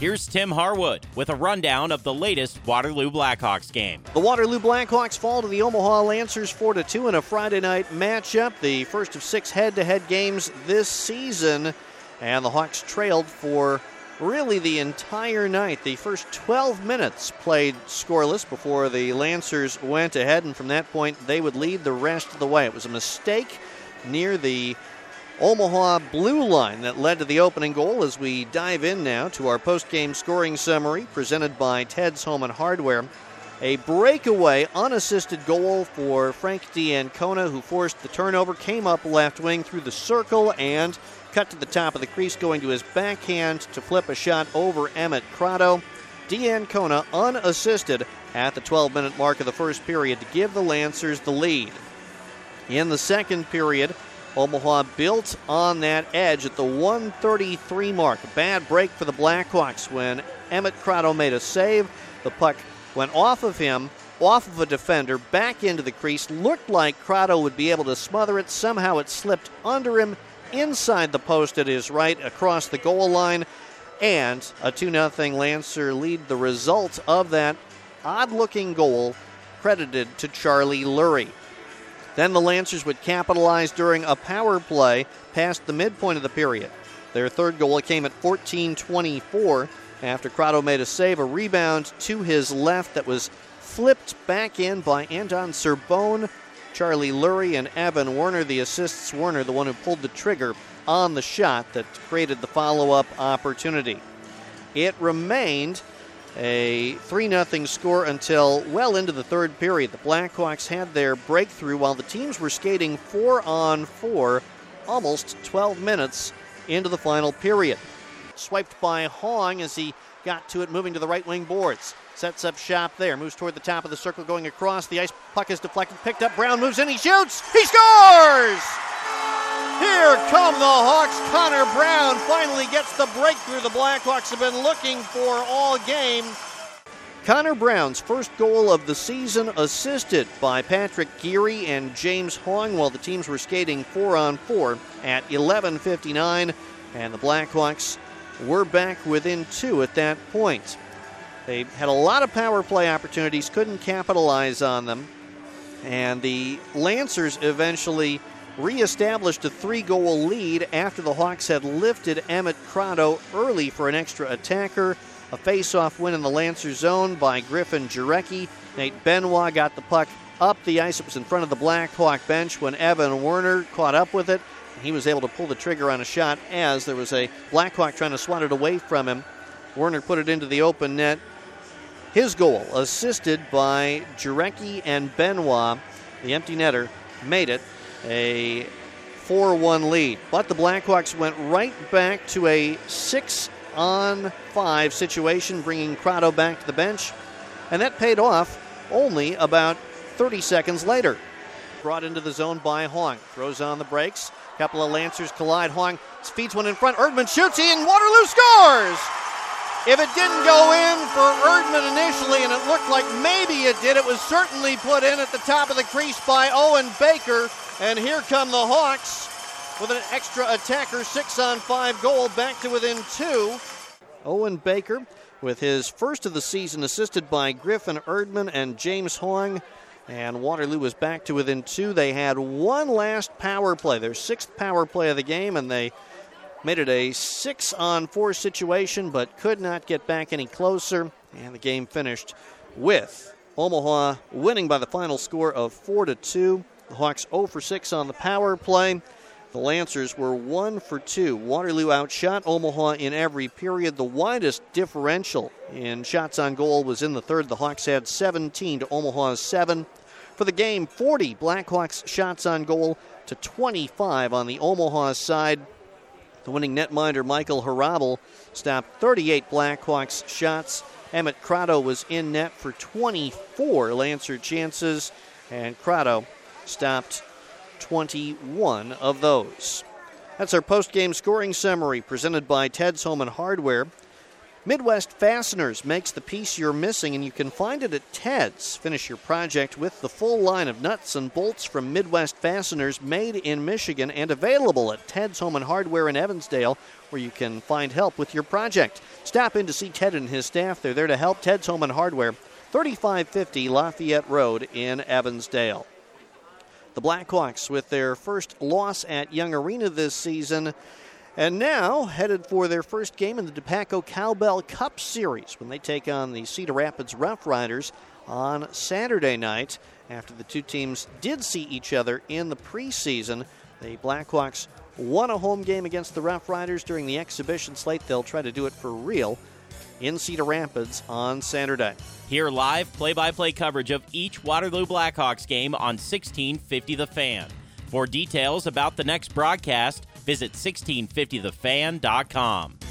Here's Tim Harwood with a rundown of the latest Waterloo Blackhawks game. The Waterloo Blackhawks fall to the Omaha Lancers 4-2 in a Friday night matchup, the first of 6 head-to-head games this season. And the Hawks trailed for really the entire night. The first 12 minutes played scoreless before the Lancers went ahead, and from that point they would lead the rest of the way. It was a mistake near the Omaha blue line that led to the opening goal. As we dive in now to our post-game scoring summary presented by Ted's Home and Hardware. A breakaway unassisted goal for Frank D'Ancona, who forced the turnover, came up left wing through the circle and cut to the top of the crease, going to his backhand to flip a shot over Emmett Crotto. D'Ancona unassisted at the 12-minute mark of the first period to give the Lancers the lead. In the second period, Omaha built on that edge at the 1:33 mark. A bad break for the Blackhawks when Emmett Crotto made a save. The puck went off of him, off of a defender, back into the crease. Looked like Crotto would be able to smother it. Somehow it slipped under him inside the post at his right across the goal line. And a 2-0 Lancer lead. The result of that odd-looking goal credited to Charlie Lurie. Then the Lancers would capitalize during a power play past the midpoint of the period. Their third goal came at 14:24 after Crotto made a save, a rebound to his left that was flipped back in by Anton Serbone, Charlie Lurie, and Evan Werner. The assists, Werner, the one who pulled the trigger on the shot that created the follow-up opportunity. It remained a 3-0 score until well into the third period. The Blackhawks had their breakthrough while the teams were skating 4-on-4 almost 12 minutes into the final period. Swiped by Hong as he got to it, moving to the right wing boards. Sets up shop there, moves toward the top of the circle, going across. The ice puck is deflected, picked up. Brown moves in, he shoots! He scores! Here come the Hawks. Connor Brown finally gets the breakthrough the Blackhawks have been looking for all game. Connor Brown's first goal of the season, assisted by Patrick Geary and James Hong while the teams were skating 4-on-4 at 11:59, and the Blackhawks were back within 2 at that point. They had a lot of power play opportunities, couldn't capitalize on them, and the Lancers eventually re-established a 3-goal lead after the Hawks had lifted Emmett Crotto early for an extra attacker. A face-off win in the Lancer zone by Griffin Jarecki. Nate Benoit got the puck up the ice. It was in front of the Blackhawk bench when Evan Werner caught up with it. He was able to pull the trigger on a shot as there was a Blackhawk trying to swat it away from him. Werner put it into the open net. His goal, assisted by Jarecki and Benoit, the empty netter, made it a 4-1 lead. But the Blackhawks went right back to a 6-on-5 situation, bringing Crotto back to the bench. And that paid off only about 30 seconds later. Brought into the zone by Hong. Throws on the brakes. A couple of Lancers collide. Hong feeds one in front. Erdman shoots in. Waterloo scores! If it didn't go in for Erdman initially, and it looked like maybe it did, it was certainly put in at the top of the crease by Owen Baker. And here come the Hawks with an extra attacker, 6-on-5 goal, back to within 2. Owen Baker with his first of the season, assisted by Griffin Erdman and James Hong. And Waterloo was back to within 2. They had one last power play, their 6th power play of the game, and they made it a 6-on-4 situation, but could not get back any closer. And the game finished with Omaha winning by the final score of 4-2. The Hawks 0 for 6 on the power play. The Lancers were 1 for 2. Waterloo outshot Omaha in every period. The widest differential in shots on goal was in the third. The Hawks had 17 to Omaha's 7. For the game, 40 Blackhawks shots on goal to 25 on the Omaha side. The winning netminder, Michael Harabel, stopped 38 Blackhawks shots. Emmett Crotto was in net for 24 Lancer chances, and Crotto stopped 21 of those. That's our post-game scoring summary presented by Ted's Home and Hardware. Midwest Fasteners makes the piece you're missing, and you can find it at Ted's. Finish your project with the full line of nuts and bolts from Midwest Fasteners, made in Michigan and available at Ted's Home and Hardware in Evansdale, where you can find help with your project. Stop in to see Ted and his staff. They're there to help. Ted's Home and Hardware, 3550 Lafayette Road in Evansdale. The Blackhawks with their first loss at Young Arena this season, and now headed for their first game in the DePaco Cowbell Cup Series when they take on the Cedar Rapids Rough Riders on Saturday night. After the two teams did see each other in the preseason, the Blackhawks won a home game against the Rough Riders during the exhibition slate. They'll try to do it for real in Cedar Rapids on Saturday. Hear live play-by-play coverage of each Waterloo Blackhawks game on 1650 The Fan. For details about the next broadcast, visit 1650thefan.com.